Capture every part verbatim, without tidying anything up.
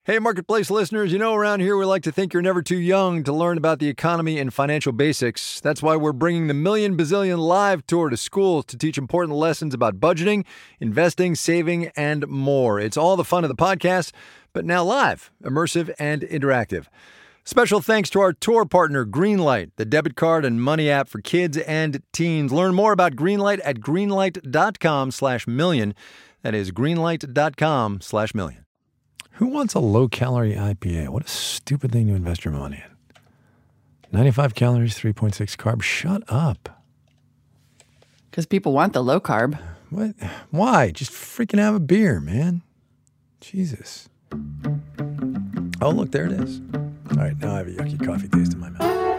Hey, Marketplace listeners, you know around here we like to think you're never too young to learn about the economy and financial basics. That's why we're bringing the Million Bazillion Live Tour to schools to teach important lessons about budgeting, investing, saving, and more. It's all the fun of the podcast, but now live, immersive, and interactive. Special thanks to our tour partner, Greenlight, the debit card and money app for kids and teens. Learn more about Greenlight at greenlight.com slash million. That is greenlight.com slash million. Who wants a low-calorie I P A? What a stupid thing to invest your money in. ninety-five calories, three point six carbs. Shut up. Because people want the low carb. What? Why? Just freaking have a beer, man. Jesus. Oh, look, there it is. All right, now I have a yucky coffee taste in my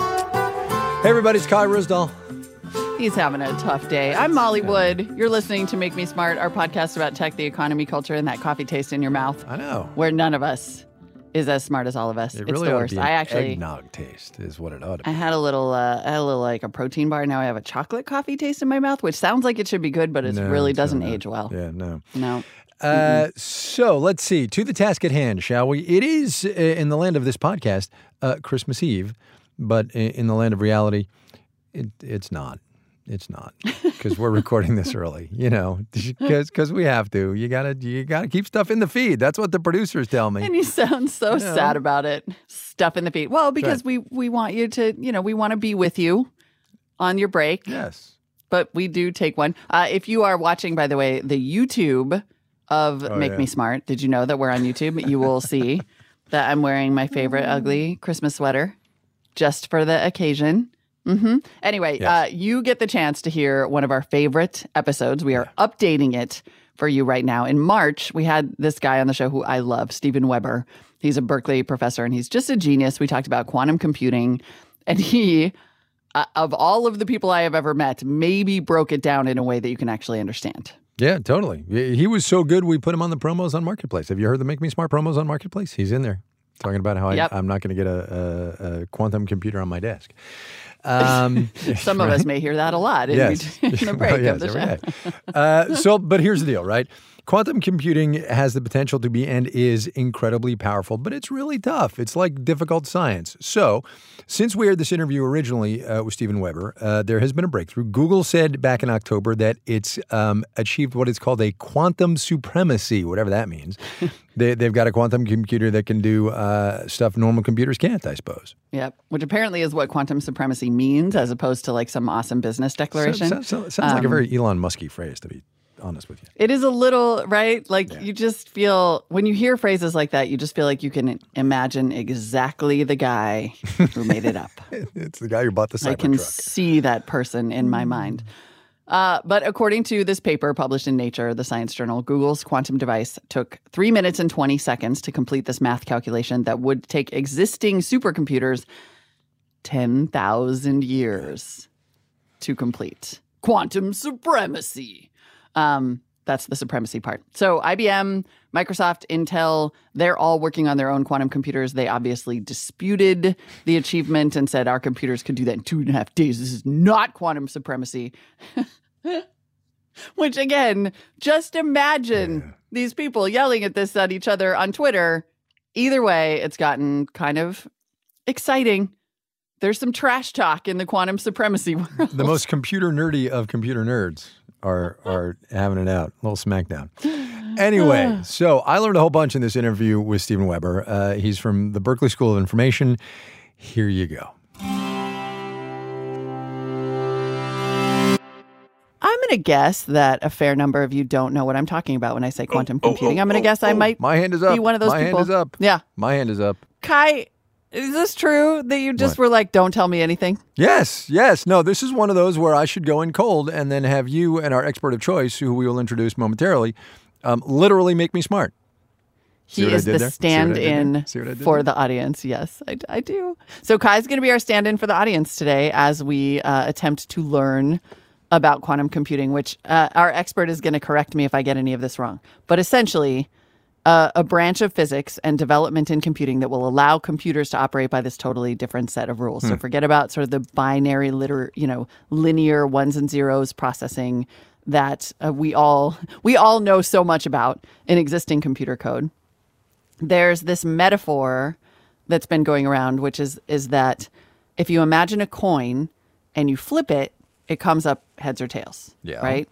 mouth. Hey, everybody, it's Kai Ryssdal. He's having a tough day. I'm Molly Wood. You're listening to Make Me Smart, our podcast about tech, the economy, culture, and that coffee taste in your mouth. I know. Where none of us is as smart as all of us. It it's really the ought worst. to be an I actually eggnog taste is what it ought to be. I had a little, uh, I had a little like a protein bar. Now I have a chocolate coffee taste in my mouth, which sounds like it should be good, but it No, really it's doesn't not. age well. Yeah, no. No. Uh, so let's see. To the task at hand, shall we? It is, uh, in the land of this podcast, uh, Christmas Eve, but in, in the land of reality, it, it's not. It's not, because we're recording this early, you know, because because we have to. You gotta you gotta keep stuff in the feed. That's what the producers tell me. And you sound so You know. sad about it. Stuff in the feed. Well, because Right. we we want you to, you know, we want to be with you on your break. Yes. But we do take one. Uh, if you are watching, by the way, the YouTube of Oh, Make yeah. Me Smart, did you know that we're on YouTube? You will see that I'm wearing my favorite ugly Christmas sweater just for the occasion. Mm-hmm. Anyway, Yes. uh, you get the chance to hear one of our favorite episodes. We are updating it for you right now. In March, we had this guy on the show who I love, Steven Weber. He's a Berkeley professor, and he's just a genius. We talked about quantum computing, and he, uh, of all of the people I have ever met, maybe broke it down in a way that you can actually understand. Yeah, totally. He was so good, we put him on the promos on Marketplace. Have you heard the Make Me Smart promos on Marketplace? He's in there talking about how Yep. I, I'm not going to get a, a, a quantum computer on my desk. Um, Some of us may hear that a lot in, Yes. between the break Well, yes, of the every show. day. Uh, so, but here's the deal, right? Quantum computing has the potential to be and is incredibly powerful, but it's really tough. It's like difficult science. So, since we aired this interview originally uh, with Steven Weber, uh, there has been a breakthrough. Google said back in October that it's um, achieved what is called a quantum supremacy, whatever that means. they, they've got a quantum computer that can do uh, stuff normal computers can't, I suppose. Yep, which apparently is what quantum supremacy means, as opposed to like some awesome business declaration. So, so, sounds like a Um, very Elon Musky phrase, to be honest with you. It is a little, right? Like Yeah. you just feel, when you hear phrases like that, you just feel like you can imagine exactly the guy who made it up. It's the guy who bought the I can Cybertruck. see that person in my mind. Uh, but according to this paper published in Nature, the science journal, Google's quantum device took three minutes and twenty seconds to complete this math calculation that would take existing supercomputers ten thousand years to complete. Quantum supremacy. Um, that's the supremacy part. So I B M, Microsoft, Intel, they're all working on their own quantum computers. They obviously disputed the achievement and said our computers could do that in two and a half days. This is not quantum supremacy. Which, again, just imagine Yeah. these people yelling at this at each other on Twitter. Either way, it's gotten kind of exciting. There's some trash talk in the quantum supremacy world. The most computer nerdy of computer nerds are are having it out. A little smackdown. Anyway, so I learned a whole bunch in this interview with Steven Weber. Uh, he's from the Berkeley School of Information. Here you go. I'm going to guess that a fair number of you don't know what I'm talking about when I say quantum computing. I'm going to guess I might My hand is up. be one of those My people. hand is up. Yeah. My hand is up. Kai, is this true that you just What? were like, don't tell me anything? Yes, yes. No, this is one of those where I should go in cold and then have you and our expert of choice, who we will introduce momentarily, um, literally make me smart. See He what I is did the there? See what I did there? stand-in See what I did for there? the audience. Yes, I, I do. So Kai's going to be our stand-in for the audience today as we uh, attempt to learn about quantum computing, which uh, our expert is going to correct me if I get any of this wrong. But essentially, uh, a branch of physics and development in computing that will allow computers to operate by this totally different set of rules. So forget about sort of the binary, liter, you know, linear ones and zeros processing that uh, we all we all know so much about in existing computer code. there's this metaphor that's been going around, which is is that if you imagine a coin and you flip it, it comes up heads or tails, Yeah. right?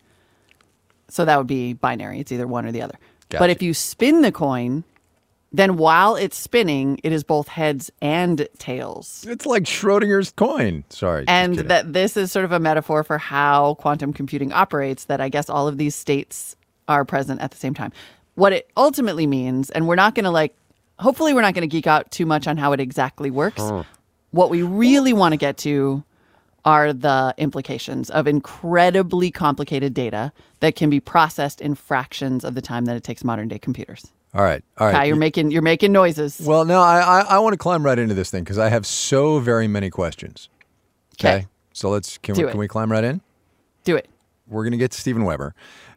So that would be binary. It's either one or the other. Gotcha. But if you spin the coin, then while it's spinning, it is both heads and tails. It's like Schrodinger's coin. Sorry. just And kidding. that this is sort of a metaphor for how quantum computing operates, that I guess all of these states are present at the same time. What it ultimately means, and we're not going to like, hopefully we're not going to geek out too much on how it exactly works. What we really want to get to are the implications of incredibly complicated data that can be processed in fractions of the time that it takes modern day computers. All right. All right. Kai, you're making you're making noises. Well, no, I I, I want to climb right into this thing because I have so very many questions. Okay. So let's can Do we it. can we climb right in? Do it. We're going to get to Steven Weber.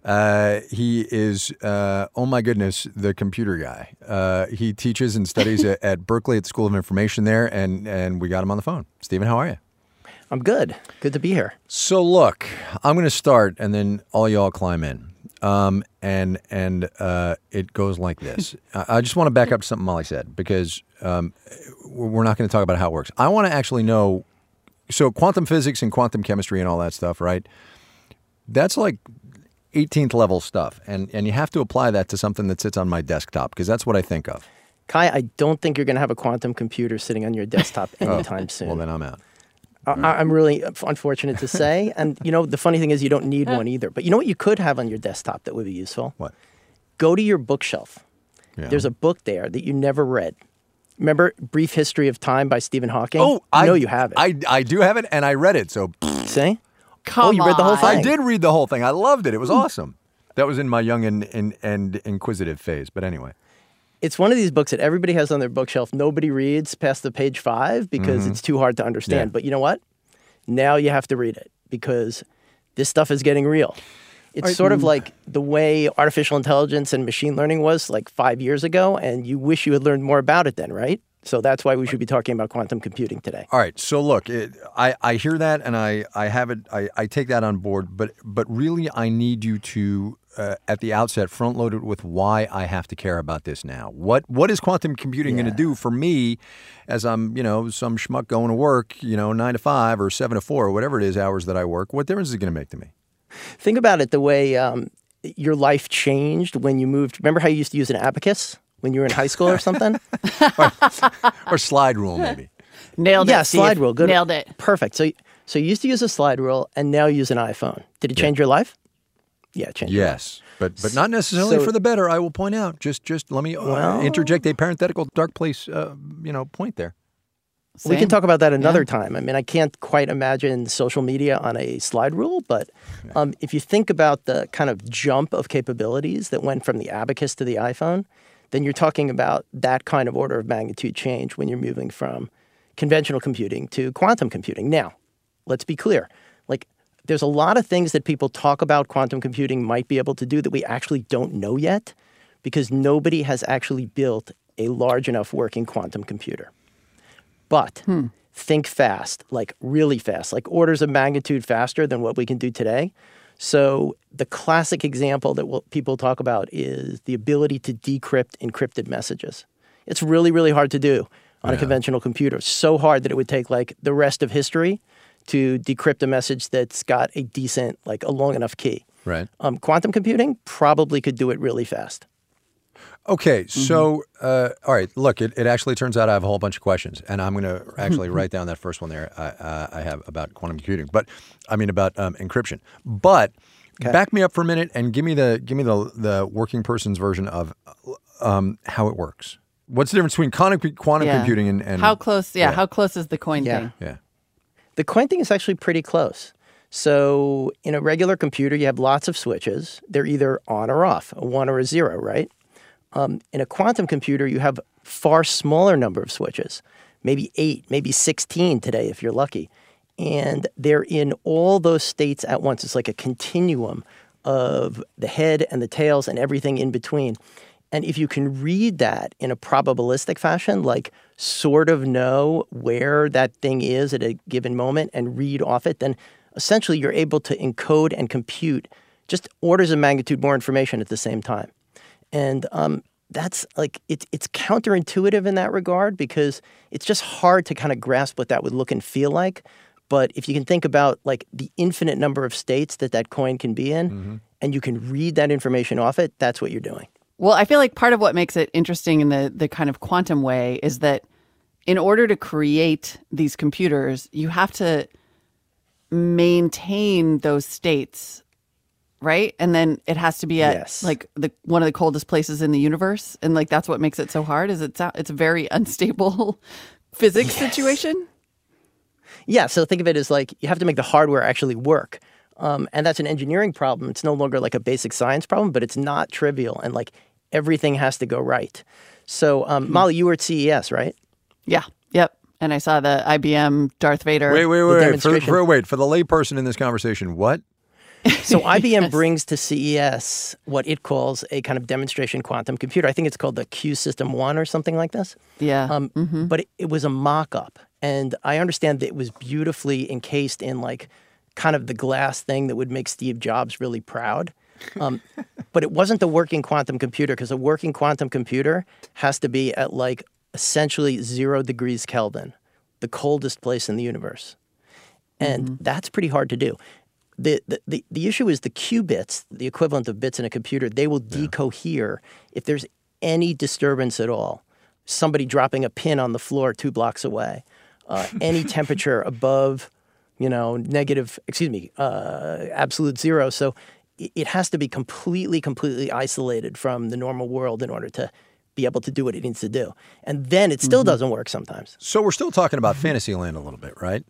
Uh, he is, uh, oh my goodness, the computer guy. Uh, he teaches and studies at, at Berkeley at the School of Information there, and, and we got him on the phone. Steven, how are you? I'm good. Good to be here. So look, I'm going to start, and then all y'all climb in. Um, and and uh, it goes like this. I, I just want to back up to something Molly said, because um, we're not going to talk about how it works. I want to actually know, so quantum physics and quantum chemistry and all that stuff, right? That's like eighteenth level stuff. And, and you have to apply that to something that sits on my desktop, because that's what I think of. Kai, I don't think you're going to have a quantum computer sitting on your desktop anytime Oh, soon. well, then I'm out. I, I'm really unfortunate to say. And, you know, the funny thing is you don't need one either. But you know what you could have on your desktop that would be useful? What? Go to your bookshelf. Yeah. There's a book there that you never read. Remember Brief History of Time by Stephen Hawking? Oh, I I know you have it. I, I do have it, and I read it, so... See? Come Oh, you read the whole on. thing. I did read the whole thing. I loved it. It was awesome. That was in my young and, and, and inquisitive phase. But anyway. It's one of these books that everybody has on their bookshelf. Nobody reads past the page five because it's too hard to understand. Yeah. But you know what? Now you have to read it because this stuff is getting real. It's Right. sort of like the way artificial intelligence and machine learning was like five years ago, and you wish you had learned more about it then, right? So that's why we should be talking about quantum computing today. All right. So look, it, I, I hear that, and I, I have it. I, I take that on board. But but really, I need you to, uh, at the outset, front load it with why I have to care about this now. What what is quantum computing going to do for me, as I'm you know some schmuck going to work, you know nine to five or seven to four or whatever it is hours that I work? What difference is it going to make to me? Think about it the way um, your life changed when you moved. Remember how you used to use an abacus when you were in high school or something? Or slide rule, maybe. Nailed it. Yeah, Steve. slide rule. Good. Nailed it. Perfect. So, so you used to use a slide rule, and now you use an iPhone. Did it change your life? Yeah, it changed. your life. Yes, but but not necessarily So- for the better. I will point out. Just just let me uh, Well- interject a parenthetical dark place, uh, you know, point there. We can Same. talk about that another time. I mean, I can't quite imagine social media on a slide rule, but um, if you think about the kind of jump of capabilities that went from the abacus to the iPhone, then you're talking about that kind of order of magnitude change when you're moving from conventional computing to quantum computing. Now, let's be clear. Like, there's a lot of things that people talk about quantum computing might be able to do that we actually don't know yet because nobody has actually built a large enough working quantum computer. But think fast, like really fast, like orders of magnitude faster than what we can do today. So the classic example that we'll, people talk about is the ability to decrypt encrypted messages. It's really, really hard to do on a conventional computer. So hard that it would take like the rest of history to decrypt a message that's got a decent, like a long enough key. Right. Um, quantum computing probably could do it really fast. Okay, so, uh, all right, look, it, it actually turns out I have a whole bunch of questions, and I'm going to actually write down that first one there I, uh, I have about quantum computing, but I mean about um, encryption. But Okay. back me up for a minute and give me the give me the the working person's version of um, how it works. What's the difference between quantum, quantum Yeah. computing and, and How close? Yeah, yeah. How close is the coin Yeah. thing? Yeah. The coin thing is actually pretty close. So in a regular computer, you have lots of switches. They're either on or off, a one or a zero, right? Um, in a quantum computer, you have far smaller number of switches, maybe eight, maybe sixteen today if you're lucky. And they're in all those states at once. It's like a continuum of the head and the tails and everything in between. And if you can read that in a probabilistic fashion, like sort of know where that thing is at a given moment and read off it, then essentially you're able to encode and compute just orders of magnitude more information at the same time. And um, that's like it, it's counterintuitive in that regard because it's just hard to kind of grasp what that would look and feel like. But if you can think about like the infinite number of states that that coin can be in, mm-hmm. and you can read that information off it, that's what you're doing. Well, I feel like part of what makes it interesting in the the kind of quantum way is that in order to create these computers, you have to maintain those states, right? And then it has to be at yes. like the one of the coldest places in the universe, and like that's what makes it so hard. Is it's it's a very unstable physics yes. situation. Yeah, so think of it as like you have to make the hardware actually work. Um, and that's an engineering problem. It's no longer like a basic science problem, but it's not trivial. And like everything has to go right. So, um, hmm. Molly, you were at C E S, right? Yeah. Yep. And I saw the I B M Darth Vader. Wait, wait, wait. wait. For, for, wait, for the layperson in this conversation, what? So I B M yes. brings to C E S what it calls a kind of demonstration quantum computer. I think it's called the Q System One or something like this. Yeah. Um, mm-hmm. But it, it was a mock-up. And I understand that it was beautifully encased in like kind of the glass thing that would make Steve Jobs really proud. Um, but it wasn't the working quantum computer because a working quantum computer has to be at like essentially zero degrees Kelvin, the coldest place in the universe. And mm-hmm. that's pretty hard to do. The, the, the, the issue is the qubits, the equivalent of bits in a computer, they will yeah. decohere if there's any disturbance at all. Somebody dropping a pin on the floor two blocks away. Uh, any temperature above, you know, negative, excuse me, uh, absolute zero. So it, it has to be completely, completely isolated from the normal world in order to be able to do what it needs to do. And then it still mm-hmm. doesn't work sometimes. So we're still talking about Fantasyland a little bit, right?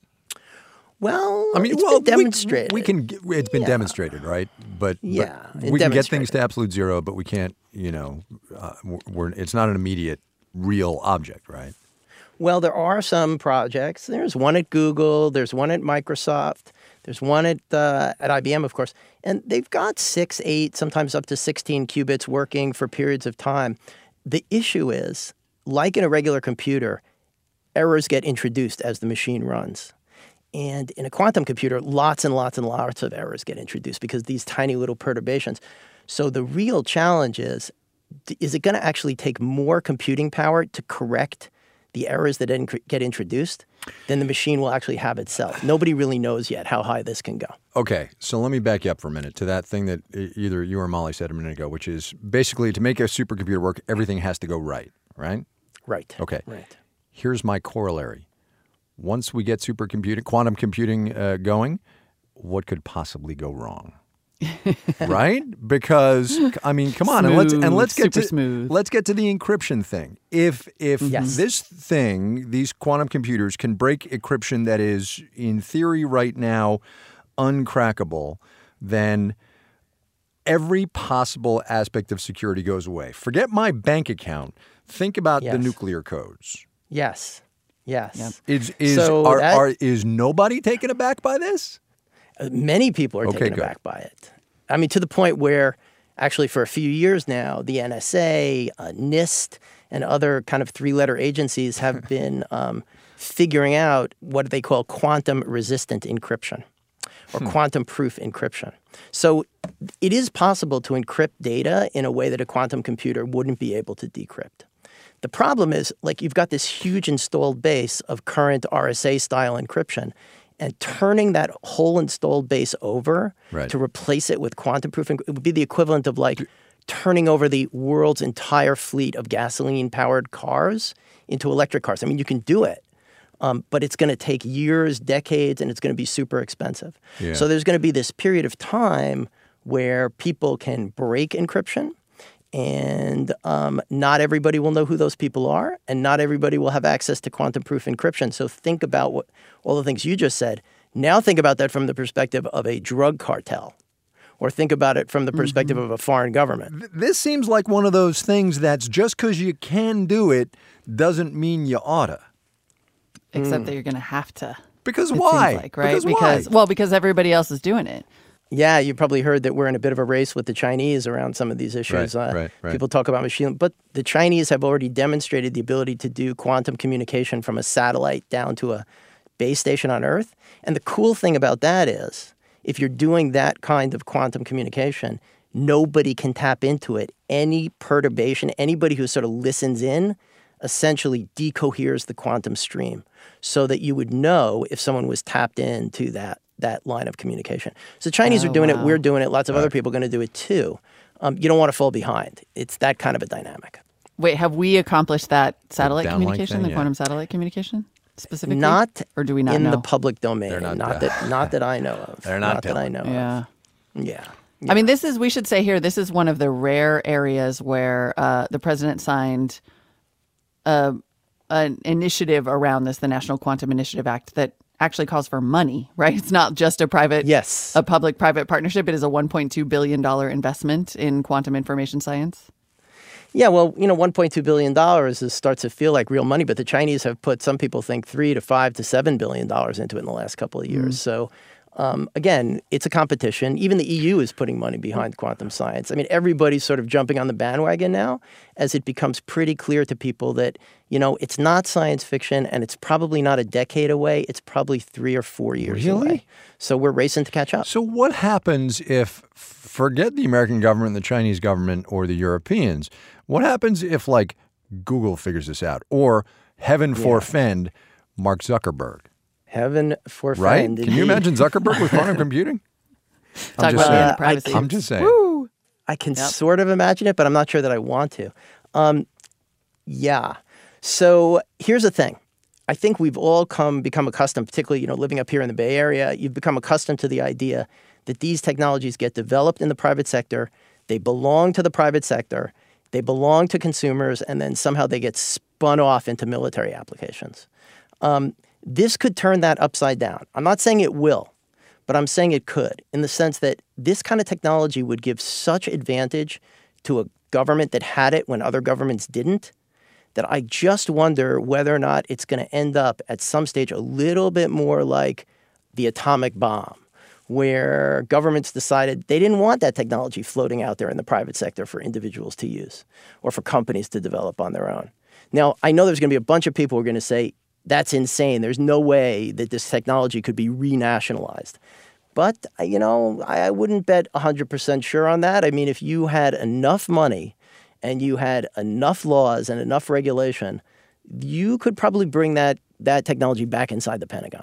Well, I mean, it's well, been demonstrated. We, we can. It's been yeah. demonstrated, right? But yeah, but we can get things to absolute zero, but we can't. You know, uh, we're. It's not an immediate real object, right? Well, there are some projects. There's one at Google. There's one at Microsoft. There's one at uh, at I B M, of course, and they've got six, eight, sometimes up to sixteen qubits working for periods of time. The issue is, like in a regular computer, errors get introduced as the machine runs. And in a quantum computer, lots and lots and lots of errors get introduced because these tiny little perturbations. So the real challenge is, is it going to actually take more computing power to correct the errors that didn't get introduced than the machine will actually have itself? Nobody really knows yet how high this can go. Okay, so let me back you up for a minute to that thing that either you or Molly said a minute ago, which is basically to make a supercomputer work, everything has to go right, right? Right. Okay. Right. Here's my corollary. Once we get supercomputing, quantum computing uh, going, what could possibly go wrong? Right? Because I mean, come on, smooth, and let's and let's get super to smooth. let's get to the encryption thing. If if yes. this thing, these quantum computers can break encryption that is in theory right now uncrackable, then every possible aspect of security goes away. Forget my bank account. Think about yes. the nuclear codes. Yes. Yes. Yep. Is is so are, that, are is nobody taken aback by this? Uh, many people are okay, taken good. aback by it. I mean, to the point where actually for a few years now, the N S A, uh, NIST, and other kind of three-letter agencies have been um, figuring out what they call quantum-resistant encryption or hmm. quantum-proof encryption. So it is possible to encrypt data in a way that a quantum computer wouldn't be able to decrypt. The problem is, like, you've got this huge installed base of current R S A-style encryption, and turning that whole installed base over right. to replace it with quantum-proof, it would be the equivalent of, like, turning over the world's entire fleet of gasoline-powered cars into electric cars. I mean, you can do it, um, but it's going to take years, decades, and it's going to be super expensive. Yeah. So there's going to be this period of time where people can break encryption, and um, not everybody will know who those people are, and not everybody will have access to quantum-proof encryption. So think about what all the things you just said. Now think about that from the perspective of a drug cartel, or think about it from the perspective mm-hmm. of a foreign government. This seems like one of those things that's just because you can do it doesn't mean you oughta. Except mm. that you're going to have to. Because why? Like, right? Because, because why? Well, because everybody else is doing it. Yeah, you probably heard that we're in a bit of a race with the Chinese around some of these issues. Right, uh, right, right. People talk about machine, but the Chinese have already demonstrated the ability to do quantum communication from a satellite down to a base station on Earth. And the cool thing about that is, if you're doing that kind of quantum communication, nobody can tap into it any perturbation, anybody who sort of listens in, essentially decoheres the quantum stream so that you would know if someone was tapped into that that line of communication. So the Chinese Oh, are doing wow. it. We're doing it. Lots of Right. other people are going to do it too. Um, you don't want to fall behind. It's that kind of a dynamic. Wait, have we accomplished that satellite downlink communication, thing, the yeah. quantum satellite communication specifically? Not or do we not in know? the public domain. They're not- Not, that. Not that I know of. They're not that I know yeah. of. Yeah. I mean, this is, we should say here, this is one of the rare areas where uh, the president signed a, an initiative around this, the National Quantum Initiative Act, that actually calls for money, right? It's not just a private, Yes. a public-private partnership. It is a one point two billion dollars investment in quantum information science. Yeah, well, you know, one point two billion dollars is, starts to feel like real money, but the Chinese have put, some people think, three to five to seven billion dollars into it in the last couple of years. Mm. So, um, again, it's a competition. Even the E U is putting money behind quantum science. I mean, everybody's sort of jumping on the bandwagon now as it becomes pretty clear to people that, you know, it's not science fiction and it's probably not a decade away. It's probably three or four years Really? away. So we're racing to catch up. So what happens if, forget the American government, the Chinese government, or the Europeans, what happens if, like, Google figures this out? Or, heaven forfend, Mark Zuckerberg, Heaven forfend. right? Can you indeed. imagine Zuckerberg with quantum computing? Talk just about saying. data Uh, I privacy. I'm just saying. Woo! I can Yep. sort of imagine it, but I'm not sure that I want to. Um, yeah. So here's the thing. I think we've all come become accustomed, particularly, you know, living up here in the Bay Area, you've become accustomed to the idea that these technologies get developed in the private sector, they belong to the private sector, they belong to consumers, and then somehow they get spun off into military applications. Um, this could turn that upside down. I'm not saying it will, but I'm saying it could, in the sense that this kind of technology would give such advantage to a government that had it when other governments didn't, that I just wonder whether or not it's going to end up at some stage a little bit more like the atomic bomb, where governments decided they didn't want that technology floating out there in the private sector for individuals to use or for companies to develop on their own. Now, I know there's going to be a bunch of people who are going to say, that's insane. There's no way that this technology could be renationalized. But, you know, I, I wouldn't bet one hundred percent sure on that. I mean, if you had enough money and you had enough laws and enough regulation, you could probably bring that that technology back inside the Pentagon.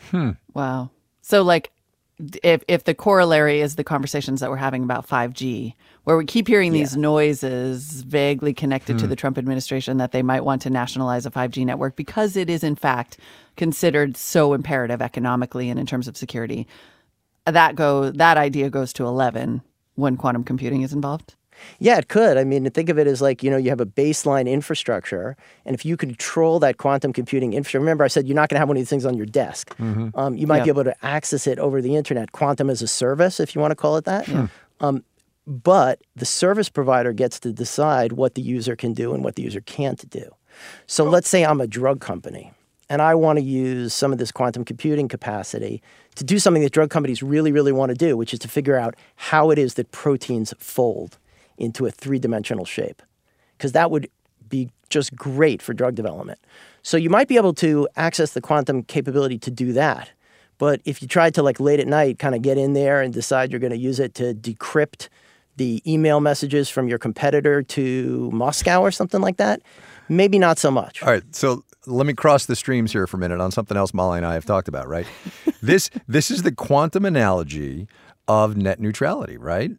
Wow. So, like, if if the corollary is the conversations that we're having about five G, where we keep hearing these noises vaguely connected to the Trump administration that they might want to nationalize a five G network because it is, in fact, considered so imperative economically and in terms of security, that go that idea goes to eleven when quantum computing is involved. Yeah, it could. I mean, think of it as like, you know, you have a baseline infrastructure, and if you control that quantum computing infrastructure, remember I said you're not going to have one of these things on your desk. Mm-hmm. Um, you might Yep. be able to access it over the internet, quantum as a service, if you want to call it that. Um, but the service provider gets to decide what the user can do and what the user can't do. So let's say I'm a drug company, and I want to use some of this quantum computing capacity to do something that drug companies really, really want to do, which is to figure out how it is that proteins fold into a three-dimensional shape, because that would be just great for drug development. So you might be able to access the quantum capability to do that. But if you tried to, like, late at night kind of get in there and decide you're going to use it to decrypt the email messages from your competitor to Moscow or something like that, maybe not so much. All right, so let me cross the streams here for a minute on something else Molly and I have talked about, right? this this is the quantum analogy of net neutrality, right?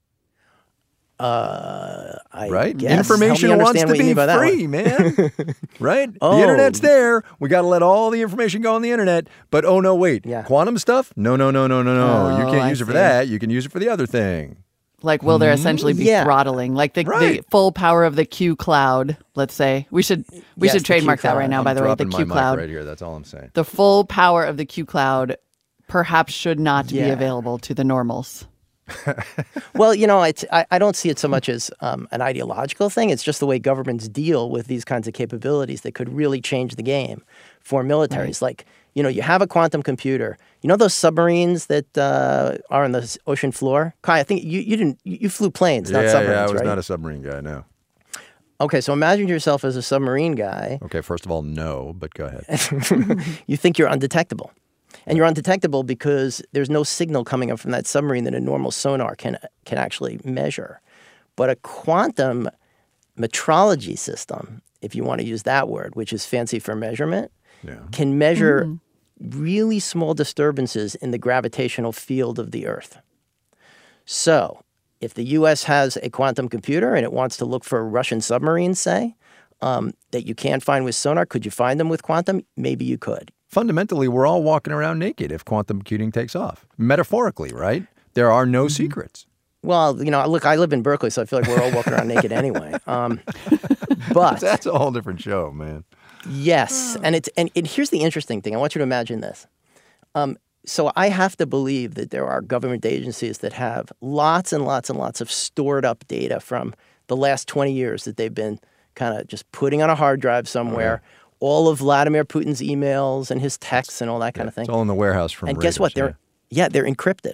Uh, I Right? guess. Information Help me wants understand to what you be mean by that one. free, man. Right? Oh. The internet's there. We got to let all the information go on the internet. But oh no, wait. Yeah. Quantum stuff? No, no, no, no, no, no. you Oh, can't I use it for see. that. You can use it for the other thing. Like, will there essentially be Yeah. throttling, like the, the Right. full power of the Q cloud? Let's say we should we Yes, should the trademark Q that right cloud. now. I'm By the way, the dropping Q my cloud, mic right here. That's all I'm saying. the full power of the Q cloud, perhaps should not be Yeah. available to the normals. Well, you know, it's, I, I don't see it so much as um, an ideological thing. It's just the way governments deal with these kinds of capabilities that could really change the game for militaries. Like, you know, you have a quantum computer. You know those submarines that uh, are on the s- ocean floor? Kai, I think you, you didn't, you you flew planes, not yeah, submarines, yeah, I was right? not a submarine guy, no. Okay, so imagine yourself as a submarine guy. Okay, first of all, no, but go ahead. You think you're undetectable. And you're undetectable because there's no signal coming up from that submarine that a normal sonar can can actually measure. But a quantum metrology system, if you want to use that word, which is fancy for measurement, Yeah. can measure Mm-hmm. really small disturbances in the gravitational field of the Earth. So if the U S has a quantum computer and it wants to look for Russian submarines, say, um, that you can't find with sonar, could you find them with quantum? Maybe you could. Fundamentally, we're all walking around naked if quantum computing takes off. Metaphorically, right? There are no Mm-hmm. secrets. Well, you know, look, I live in Berkeley, so I feel like we're all walking around naked anyway. Um, but That's a whole different show, man. yes, and it's and, and here's the interesting thing. I want you to imagine this. Um, so I have to believe that there are government agencies that have lots and lots and lots of stored up data from the last twenty years that they've been kind of just putting on a hard drive somewhere. All of Vladimir Putin's emails and his texts and all that kind of thing. It's all in the warehouse from And Raiders, guess what? yeah. They're yeah, they're encrypted.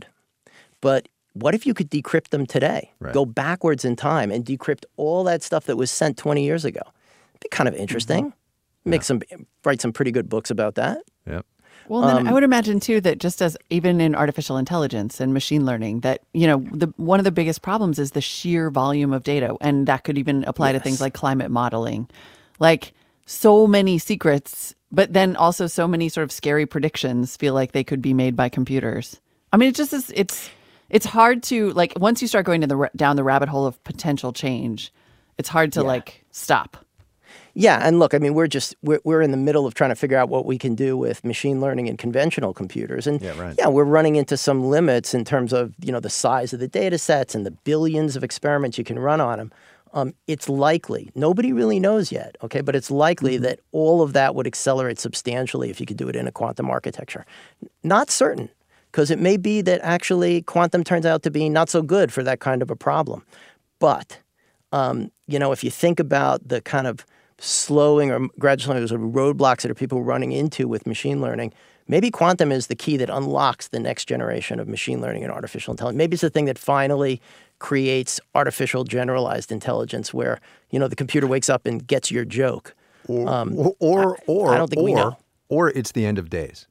But what if you could decrypt them today? Right. Go backwards in time and decrypt all that stuff that was sent twenty years ago. It'd be kind of interesting. Mm-hmm. Make some write some pretty good books about that. Yep. Well, then Um, I would imagine too that just as even in artificial intelligence and machine learning, that you know the one of the biggest problems is the sheer volume of data, and that could even apply to things Yes. like climate modeling, like so many secrets, but then also so many sort of scary predictions feel like they could be made by computers. I mean, it just is. It's it's hard to like once you start going to the ra- down the rabbit hole of potential change, it's hard to Yeah. like stop. Yeah, and look, I mean, we're just we're we're in the middle of trying to figure out what we can do with machine learning and conventional computers, and Yeah, right. yeah, we're running into some limits in terms of you know the size of the data sets and the billions of experiments you can run on them. Um, it's likely nobody really knows yet, okay, but it's likely that all of that would accelerate substantially if you could do it in a quantum architecture. Not certain, because it may be that actually quantum turns out to be not so good for that kind of a problem, but um, you know, if you think about the kind of slowing or gradual sort of roadblocks that are people running into with machine learning, maybe quantum is the key that unlocks the next generation of machine learning and artificial intelligence. Maybe it's the thing that finally creates artificial generalized intelligence where, you know, the computer wakes up and gets your joke. Or, Um, or, or, or, I don't think or, we know. or it's the end of days.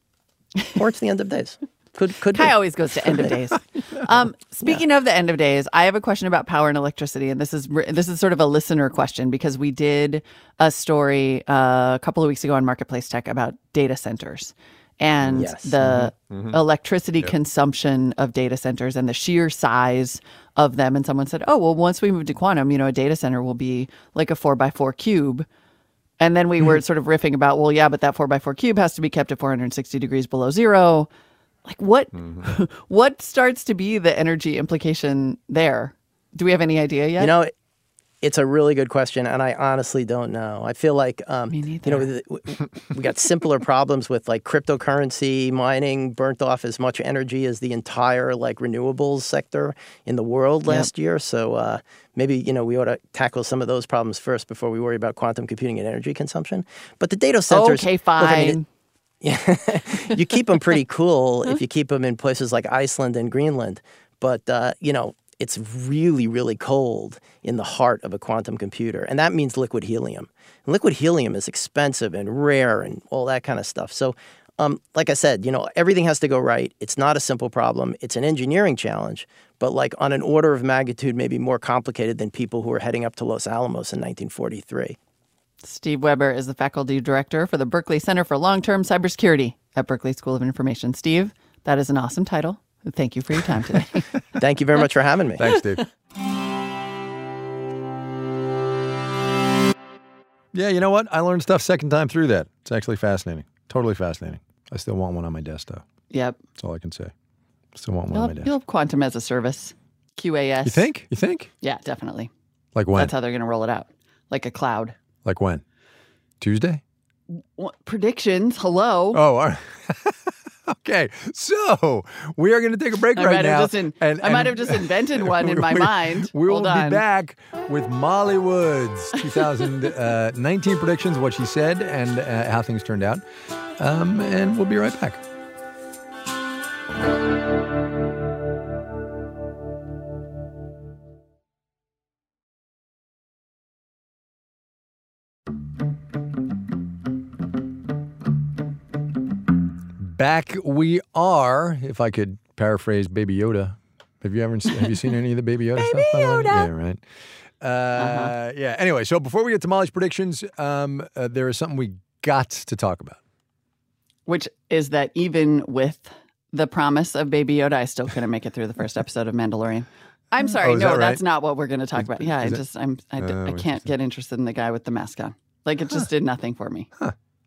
Or it's the end of days. Could could Kai be. always goes to end of days. Um, speaking of the end of days, I have a question about power and electricity, and this is this is sort of a listener question because we did a story uh, a couple of weeks ago on Marketplace Tech about data centers and Yes. the electricity consumption of data centers and the sheer size of them. And someone said, "Oh, well, once we move to quantum, you know, a data center will be like a four by four cube." And then we were sort of riffing about, well, yeah, but that four by four cube has to be kept at four hundred sixty degrees below zero. Like what what starts to be the energy implication there? Do we have any idea yet? You know, it's a really good question, and I honestly don't know. I feel like, um, Me you know, neither. we- we got simpler problems with like cryptocurrency mining burnt off as much energy as the entire like renewables sector in the world Yep. last year. So uh, maybe, you know, we ought to tackle some of those problems first before we worry about quantum computing and energy consumption. But the data centers, okay, look, I mean, it- fine. you keep them pretty cool if you keep them in places like Iceland and Greenland. But, uh, you know, it's really, really cold in the heart of a quantum computer. And that means liquid helium. And liquid helium is expensive and rare and all that kind of stuff. So, um, like I said, you know, everything has to go right. It's not a simple problem. It's an engineering challenge, but like on an order of magnitude, maybe more complicated than people who were heading up to Los Alamos in nineteen forty-three. Steve Weber is the faculty director for the Berkeley Center for Long-Term Cybersecurity at Berkeley School of Information. Steve, that is an awesome title. Thank you for your time today. Thank you very much for having me. Thanks, Steve. Yeah, you know what? I learned stuff second time through that. It's actually fascinating. Totally fascinating. I still want one on my desk, though. Yep. That's all I can say. Still want one You'll on my have, desk. you'll have quantum as a service. Q A S. You think? You think? Yeah, definitely. Like when? That's how they're going to roll it out. Like a cloud. Like when? Tuesday? What, predictions. Hello. Oh, all right. Okay. So we are going to take a break I right might now. have just in, and- I might and- have just invented one in my we, mind. We will Hold be on. back with Molly Woods' two thousand nineteen predictions, what she said, and uh, how things turned out. Um, and we'll be right back. Back we are, if I could paraphrase Baby Yoda, Have you ever have you seen any of the Baby Yoda Baby stuff? by the way? Yoda. Yeah, right. Uh, Uh-huh. Yeah. Anyway, so before we get to Molly's predictions, um, uh, there is something we got to talk about. Which is that even with the promise of Baby Yoda, I still couldn't make it through the first episode of Mandalorian. I'm sorry, Oh, is no, that right? that's not what we're going to talk about. Yeah, I is it- just, I'm, I, d- Oh, I can't interesting. get interested in the guy with the mask on. Like it just did nothing for me.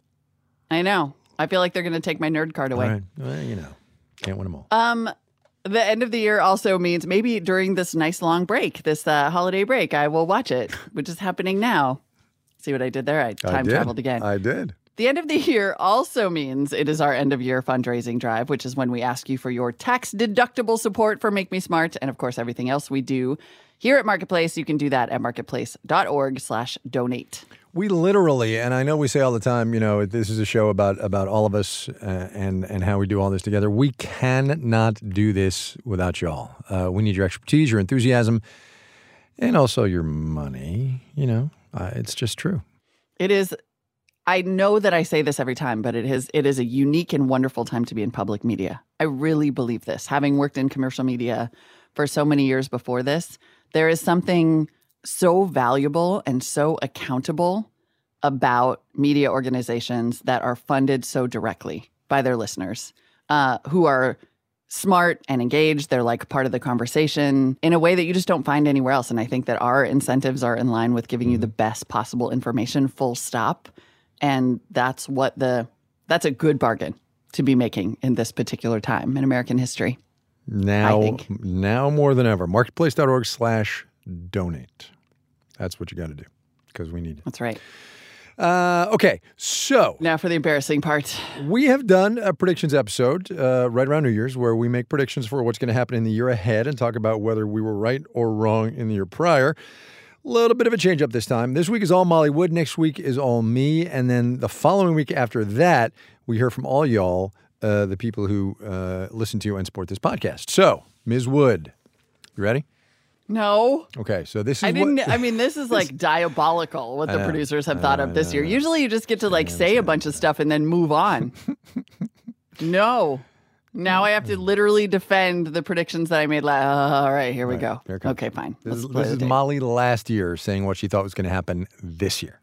I know. I feel like they're going to take my nerd card away. All right. Well, you know, can't win them all. Um, the end of the year also means maybe during this nice long break, this uh, holiday break, I will watch it, which is happening now. See what I did there? I I time did. traveled again. I did. The end of the year also means it is our end of year fundraising drive, which is when we ask you for your tax deductible support for Make Me Smart and, of course, everything else we do here at Marketplace. You can do that at marketplace.org slash donate. We literally, and I know we say all the time, you know, this is a show about about all of us uh, and and how we do all this together. We cannot do this without y'all. Uh, we need your expertise, your enthusiasm, and also your money. You know, uh, it's just true. It is, I know that I say this every time, but it is it is a unique and wonderful time to be in public media. I really believe this. Having worked in commercial media for so many years before this, there is something so valuable and so accountable about media organizations that are funded so directly by their listeners, uh, who are smart and engaged. They're like part of the conversation in a way that you just don't find anywhere else. And I think that our incentives are in line with giving you the best possible information, full stop. And that's what the that's a good bargain to be making in this particular time in American history. Now, I think. now more than ever, marketplace.org slash donate. That's what you got to do because we need it. That's right. Uh, okay, so Now for the embarrassing part. we have done a predictions episode uh, right around New Year's where we make predictions for what's going to happen in the year ahead and talk about whether we were right or wrong in the year prior. A little bit of a change up this time. This week is all Molly Wood. Next week is all me. And then the following week after that, we hear from all y'all, uh, the people who uh, listen to and support this podcast. So, Miz Wood, you ready? No. Okay, so this is I didn't. what... I mean, this is like diabolical what the know. producers have I thought know, of I this know, year. I know. Usually you just get to like say a bunch of stuff and then move on. No. Now I have to literally defend the predictions that I made last. Uh, all right, here we Right, go. here it comes. Okay, fine. This Let's is, play this the is tape. Molly last year saying what she thought was going to happen this year.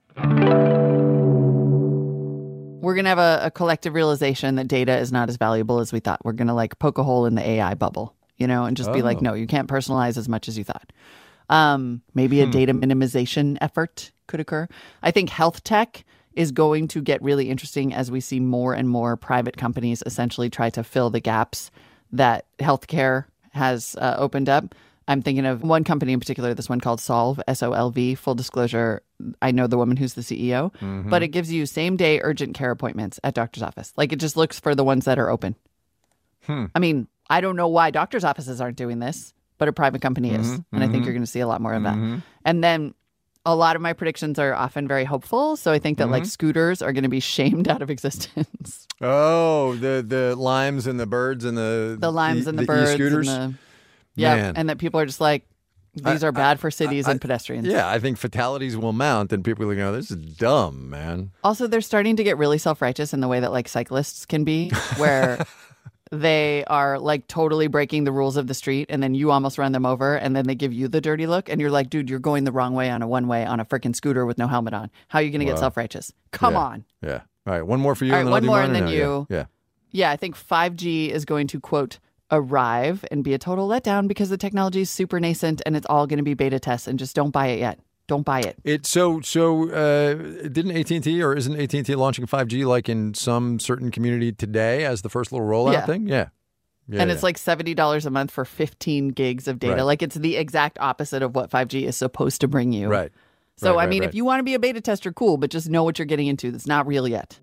We're going to have a, a collective realization that data is not as valuable as we thought. We're going to like poke a hole in the A I bubble, you know, and just be like, Oh. no, you can't personalize as much as you thought. Um, maybe a Hmm. data minimization effort could occur. I think health tech is going to get really interesting as we see more and more private companies essentially try to fill the gaps that healthcare has uh, opened up. I'm thinking of one company in particular, this one called Solve, S O L V. Full disclosure, I know the woman who's the C E O, Mm-hmm. but it gives you same day urgent care appointments at doctor's office. Like it just looks for the ones that are open. Hmm. I mean, I don't know why doctor's offices aren't doing this, but a private company is. Mm-hmm, And I think mm-hmm. you're going to see a lot more of that. Mhm. And then a lot of my predictions are often very hopeful. So I think that Mm-hmm. like scooters are going to be shamed out of existence. Oh, the the limes and the birds and the The limes e- and the, birds e-scooters. and the yeah, Man. and that people are just like, these I- are bad for cities I- and pedestrians. Yeah, I think fatalities will mount, and people are going, "This is dumb, man." Also, they're starting to get really self-righteous in the way that like cyclists can be, where they are like totally breaking the rules of the street, and then you almost run them over, and then they give you the dirty look, and you're like, dude, you're going the wrong way on a one-way on a freaking scooter with no helmet on. How are you going to get Wow. self-righteous? Come Yeah. on. Yeah. All right, one more for you. All and right, then one I'll do more mine, and or then no? you. Yeah. Yeah, I think five G is going to, quote, arrive and be a total letdown because the technology is super nascent and it's all going to be beta tests, and just don't buy it yet. Don't buy it. It so so uh, didn't A T and T or isn't A T and T launching five G like in some certain community today as the first little rollout Yeah. thing? Yeah. Yeah, and yeah. it's like seventy dollars a month for fifteen gigs of data. Right. Like it's the exact opposite of what five G is supposed to bring you. right. So, Right, I right, mean, right. if you want to be a beta tester, cool, but just know what you're getting into. That's not real yet.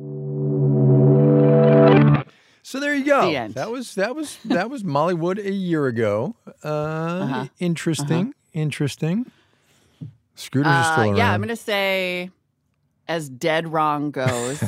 So there you go. The end. That was that was that was Molly Wood a year ago. Uh, Uh-huh. Interesting. Interesting. Scooters are Uh, still around. yeah, I'm going to say, as dead wrong goes,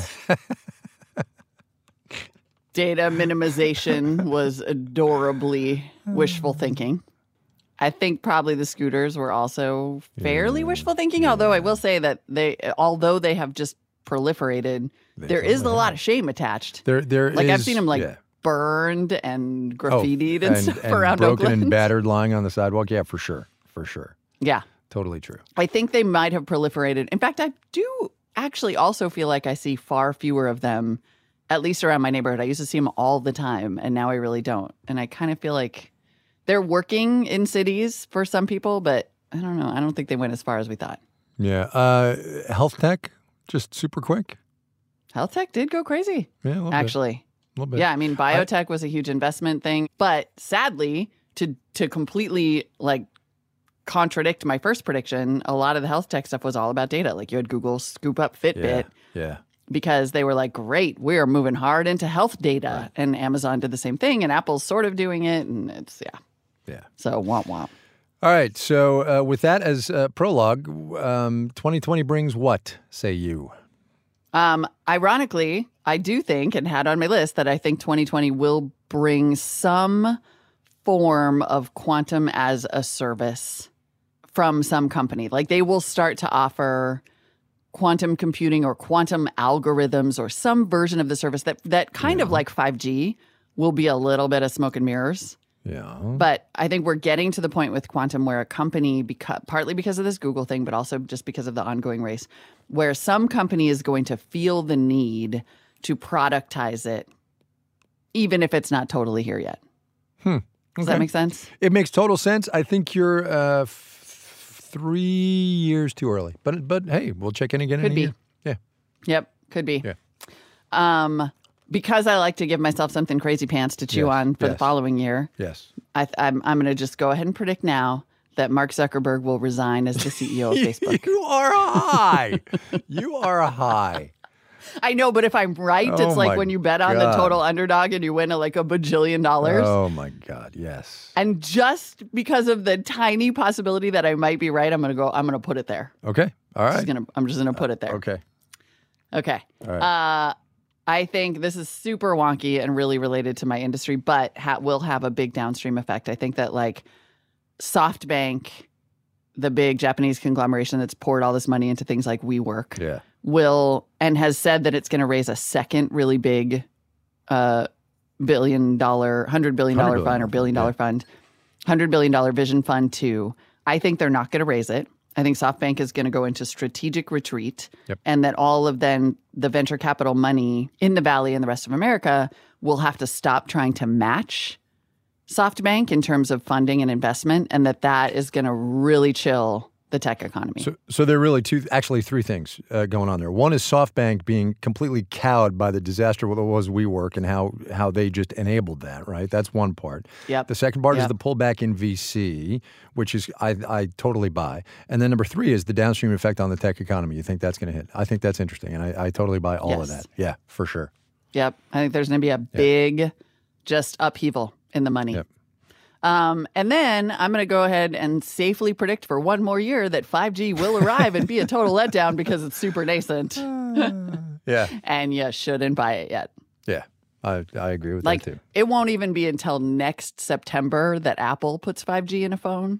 data minimization was adorably wishful thinking. I think probably the scooters were also fairly wishful thinking, although I will say that they, although they have just proliferated, there is a lot of shame attached. There, there Like I've is- seen them like yeah. burned and graffitied oh, and, and stuff and around broken Oakland. and battered lying on the sidewalk. Yeah, for sure. For sure. Yeah. Totally true. I think they might have proliferated. In fact, I do actually also feel like I see far fewer of them, at least around my neighborhood. I used to see them all the time, and now I really don't. And I kind of feel like they're working in cities for some people, but I don't know. I don't think they went as far as we thought. Yeah. Uh, health tech, just super quick. Health tech did go crazy, Yeah, a little actually. bit. A little bit. Yeah, I mean, biotech was a huge investment thing. But sadly, to to completely like contradict my first prediction, a lot of the health tech stuff was all about data. Like you had Google scoop up Fitbit. Yeah. Yeah. Because they were like, great, we're moving hard into health data. Right. And Amazon did the same thing, and Apple's sort of doing it. And it's, yeah. Yeah. So, womp womp. All right. So, uh, with that as uh, prologue, um, twenty twenty brings what, say you? Um, ironically, I do think, and had on my list, that I think twenty twenty will bring some form of quantum as a service from some company. Like they will start to offer quantum computing or quantum algorithms or some version of the service that, that kind yeah. of like five G will be a little bit of smoke and mirrors. Yeah. But I think we're getting to the point with quantum where a company, beca- partly because of this Google thing, but also just because of the ongoing race, where some company is going to feel the need to productize it, even if it's not totally here yet. Hmm. Does Okay. that make sense? It makes total sense. I think you're uh, f- three years too early. But, but hey, we'll check in again Could in a be. year. Yeah. Yep. Could be. Yeah. Um, because I like to give myself something crazy pants to chew Yes. on for Yes. the following year. Yes. I, I'm, I'm going to just go ahead and predict now that Mark Zuckerberg will resign as the C E O of Facebook. You are high. You are high. I know, but if I'm right, Oh it's like my when you bet on God. the total underdog and you win a, like a bajillion dollars. Oh, my God. Yes. And just because of the tiny possibility that I might be right, I'm going to go, I'm going to put it there. Okay. All I'm right. just gonna, I'm just going to put it there. Okay. Okay. All right. Uh, I think this is super wonky and really related to my industry, but ha- will have a big downstream effect. I think that like SoftBank, the big Japanese conglomeration that's poured all this money into things like WeWork, Yeah. will and has said that it's going to raise a second really big uh, billion dollar, hundred billion dollar billion fund or billion dollar yeah. fund, hundred billion dollar vision fund too. I think they're not going to raise it. I think SoftBank is going to go into strategic retreat, Yep. and that all of then the venture capital money in the Valley and the rest of America will have to stop trying to match SoftBank in terms of funding and investment, and that that is going to really chill the tech economy. So, so there are really two, actually three things uh, going on there. One is SoftBank being completely cowed by the disaster that was WeWork and how how they just enabled that, right? That's one part. Yep. The second part Yep. is the pullback in V C, which is I, I totally buy. And then number three is the downstream effect on the tech economy. You think that's going to hit? I think that's interesting, and I, I totally buy all of Yes. that. Yeah, for sure. Yep. I think there's going to be a big just upheaval in the money. Yep. Um, and then I'm going to go ahead and safely predict for one more year that five G will arrive and be a total letdown because it's super nascent. Yeah, And you shouldn't buy it yet. yeah. I, I agree with Like, that too. it won't even be until next September that Apple puts five G in a phone.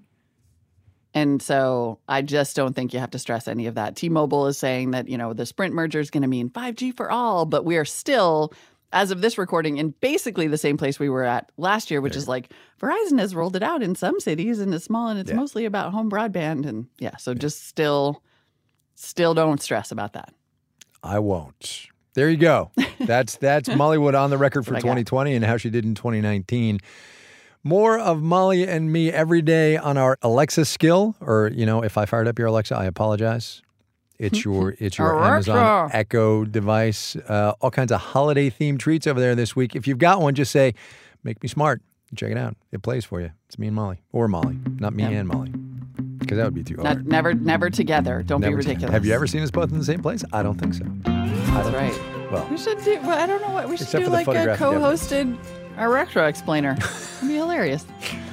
And so I just don't think you have to stress any of that. T-Mobile is saying that, you know, the Sprint merger is going to mean five G for all, but we are still, as of this recording, in basically the same place we were at last year, which is like Verizon has rolled it out in some cities and it's small and it's Yeah. mostly about home broadband. And yeah, so just still, still don't stress about that. I won't. There you go. That's that's Molly Wood on the record for What I got. twenty twenty and how she did in twenty nineteen. More of Molly and me every day on our Alexa skill, or you know, if I fired up your Alexa, I apologize. It's your it's your Alexa. Amazon Echo device. Uh, all kinds of holiday themed treats over there this week. If you've got one, just say, "Make me smart." Check it out. It plays for you. It's me and Molly, or Molly, not me Yeah. and Molly, because that would be too Not, hard. never, never together. Don't Never be together. ridiculous. Have you ever seen us both in the same place? I don't think so. That's right. Well, We should do, well, I don't know what, we should Except do for the like a photographic co-hosted Erectra explainer. It'd be hilarious.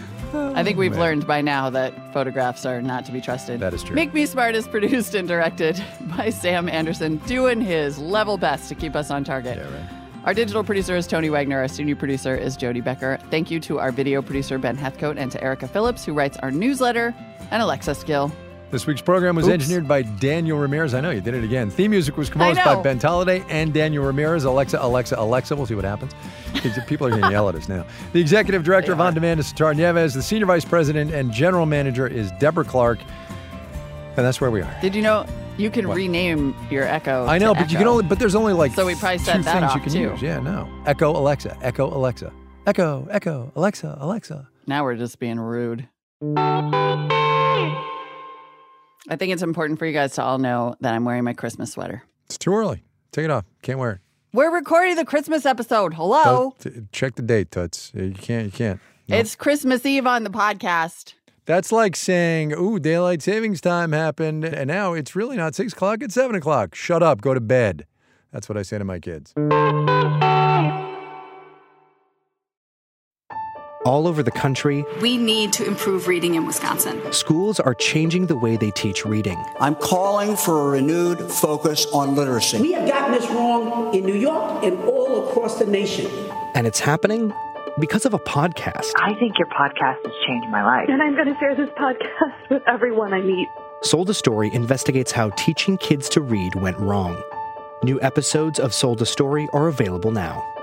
I think we've man. learned by now that photographs are not to be trusted. That is true. Make Me Smart is produced and directed by Sam Anderson, doing his level best to keep us on target. yeah, right. Our digital producer is Tony Wagner. Our senior producer is Jody Becker. Thank you to our video producer, Ben Heathcote, and to Erica Phillips, who writes our newsletter and Alexa skill. This week's program was Oops. engineered by Daniel Ramirez. I know you did it again. Theme music was composed by Ben Tolliday and Daniel Ramirez. Alexa, Alexa, Alexa. We'll see what happens. People are going to yell at us now. The executive director of On Demand is Satar Nieves. The senior vice president and general manager is Deborah Clark. And that's where we are. Did you know you can what? rename your Echo? I know, to but Echo. you can only. But there's only like so we probably set two that things off you can too. use. Yeah, no. Echo, Alexa. Echo, Alexa. Echo, Echo, Alexa, Alexa. Now we're just being rude. I think it's important for you guys to all know that I'm wearing my Christmas sweater. It's too early. Take it off. Can't wear it. We're recording the Christmas episode. Hello. T- check the date, Toots. You can't. You can't. No. It's Christmas Eve on the podcast. That's like saying, ooh, daylight savings time happened, and now it's really not six o'clock, it's seven o'clock. Shut up. Go to bed. That's what I say to my kids. All over the country, we need to improve reading in Wisconsin. Schools are changing the way they teach reading. I'm calling for a renewed focus on literacy. We have gotten this wrong in New York and all across the nation. And it's happening because of a podcast. I think your podcast has changed my life. And I'm going to share this podcast with everyone I meet. Sold a Story investigates how teaching kids to read went wrong. New episodes of Sold a Story are available now.